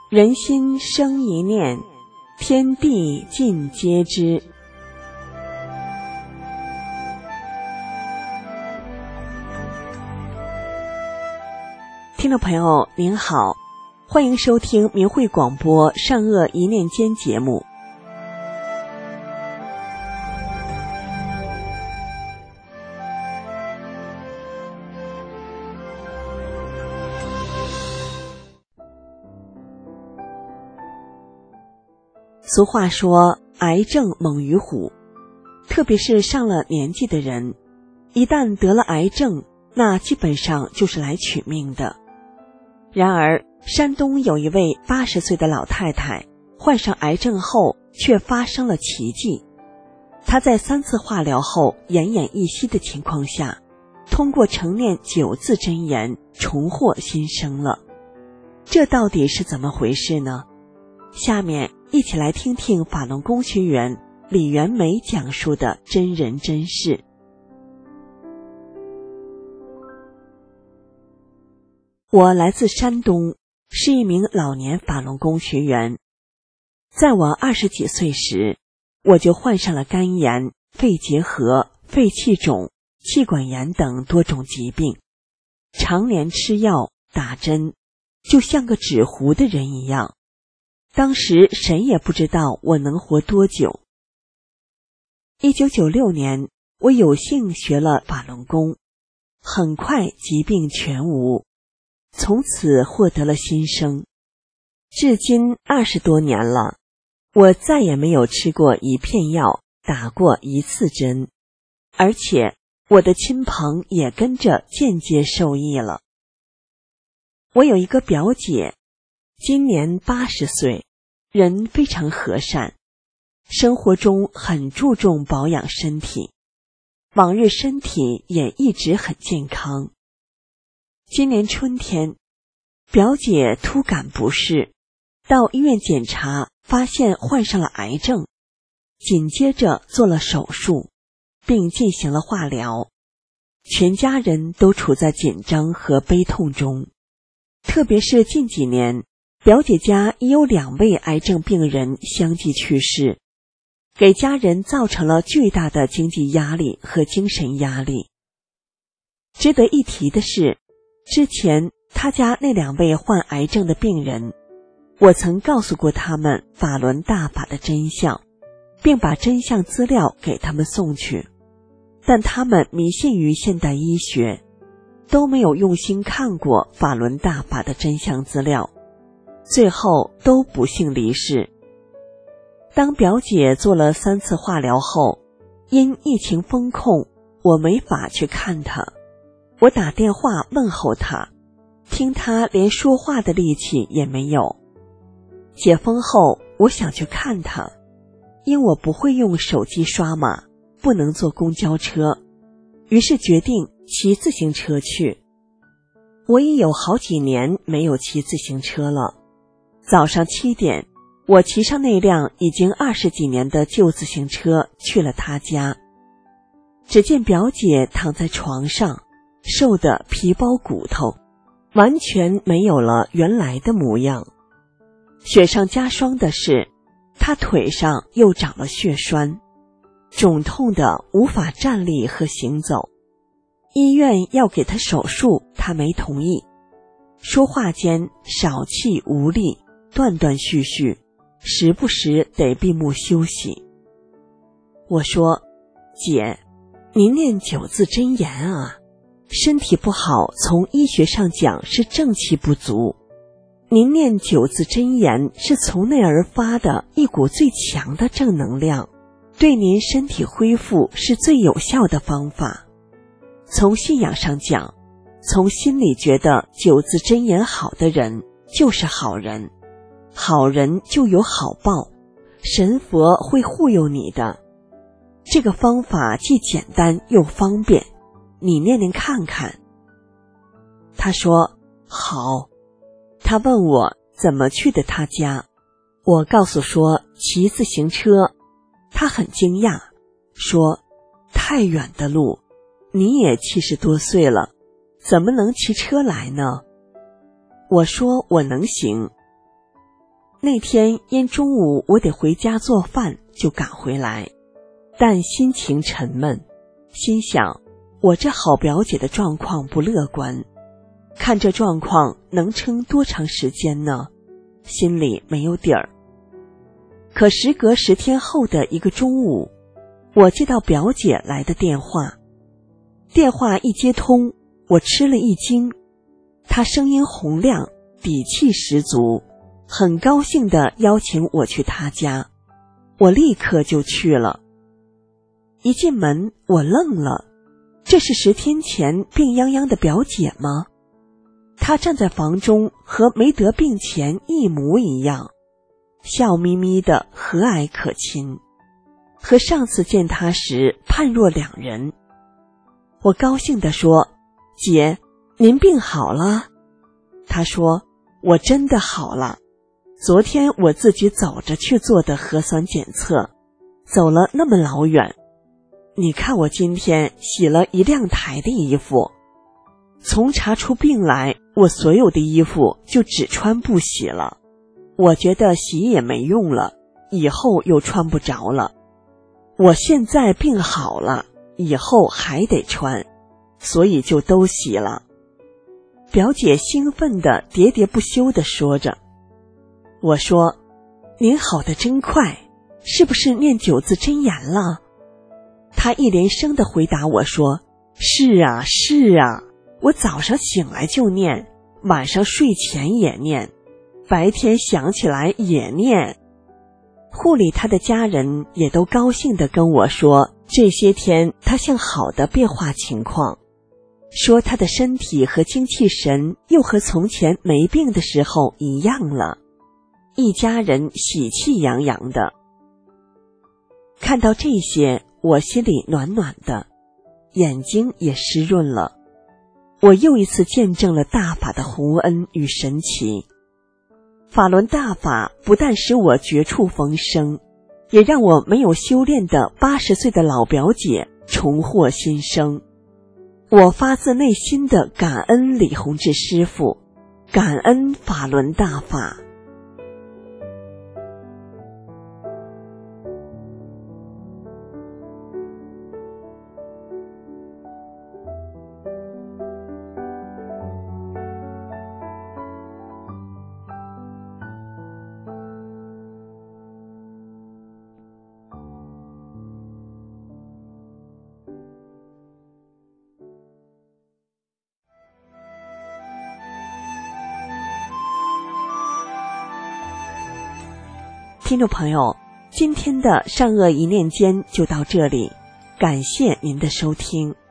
人心生一念，天地尽皆知。听众朋友您好，欢迎收听明慧广播善恶一念间节目。俗话说，癌症猛于虎，特别是上了年纪的人，一旦得了癌症，那基本上就是来取命的。然而，山东有一位80岁的老太太患上癌症后，却发生了奇迹。她在3次化疗后奄奄一息的情况下，通过承念9字真言重获新生了。这到底是怎么回事呢？下面一起来听听法轮功学员李元梅讲述的真人真事。我来自山东，是一名老年法轮功学员。在我20几岁时，我就患上了肝炎、肺结核、肺气肿、气管炎等多种疾病，常年吃药打针，就像个纸糊的人一样。当时谁也不知道我能活多久。1996年，我有幸学了法轮功，很快疾病全无，从此获得了新生。至今20多年了，我再也没有吃过一片药，打过一次针，而且我的亲朋也跟着间接受益了。我有一个表姐，今年80岁，人非常和善，生活中很注重保养身体，往日身体也一直很健康。今年春天，表姐突感不适，到医院检查，发现患上了癌症，紧接着做了手术，并进行了化疗。全家人都处在紧张和悲痛中，特别是近几年，表姐家已有2位癌症病人相继去世，给家人造成了巨大的经济压力和精神压力。值得一提的是，之前他家那2位患癌症的病人，我曾告诉过他们法轮大法的真相，并把真相资料给他们送去，但他们迷信于现代医学，都没有用心看过法轮大法的真相资料，最后都不幸离世。当表姐做了3次化疗后，因疫情封控，我没法去看她。我打电话问候她，听她连说话的力气也没有。解封后，我想去看她，因我不会用手机刷码，不能坐公交车，于是决定骑自行车去。我已有好几年没有骑自行车了。早上7点，我骑上那辆已经20几年的旧自行车去了她家。只见表姐躺在床上，瘦得皮包骨头，完全没有了原来的模样。雪上加霜的是，她腿上又长了血栓，肿痛的无法站立和行走。医院要给她手术，她没同意，说话间少气无力，断断续续，时不时得闭目休息。我说，姐，您念9字真言啊，身体不好从医学上讲是正气不足，您念9字真言是从内而发的一股最强的正能量，对您身体恢复是最有效的方法。从信仰上讲，从心里觉得9字真言好的人就是好人，好人就有好报，神佛会护佑你的。这个方法既简单又方便，你念念看看。他说好。他问我怎么去的他家，我告诉说骑自行车。他很惊讶，说太远的路，你也70多岁了，怎么能骑车来呢？我说我能行。 那天因中午我得回家做饭，就赶回来，但心情沉闷，心想我这好表姐的状况不乐观，看这状况能撑多长时间呢？心里没有底儿。可时隔10天后的一个中午，我接到表姐来的电话，电话一接通，我吃了一惊，她声音洪亮，底气十足，很高兴地邀请我去她家，我立刻就去了。一进门我愣了，这是10天前病殃殃的表姐吗？她站在房中和没得病前一模一样，笑眯眯的，和蔼可亲，和上次见她时判若两人。我高兴地说，姐，您病好了？她说，我真的好了，昨天我自己走着去做的核酸检测，走了那么老远，你看我今天洗了1辆台的衣服，从查出病来，我所有的衣服就只穿不洗了，我觉得洗也没用了，以后又穿不着了。我现在病好了，以后还得穿，所以就都洗了。表姐兴奋地喋喋不休地说着。我说，您好得真快，是不是念9字真言了？她一连声地回答我说，是啊是啊，我早上醒来就念，晚上睡前也念，白天想起来也念。护理她的家人也都高兴地跟我说，这些天她向好的变化情况，说她的身体和精气神又和从前没病的时候一样了，一家人喜气洋洋的。看到这些，我心里暖暖的，眼睛也湿润了。我又一次见证了大法的宏恩与神奇。法轮大法不但使我绝处逢生，也让我没有修炼的80岁的老表姐重获新生。我发自内心的感恩李洪志师父，感恩法轮大法。听众朋友，今天的善恶一念间就到这里，感谢您的收听。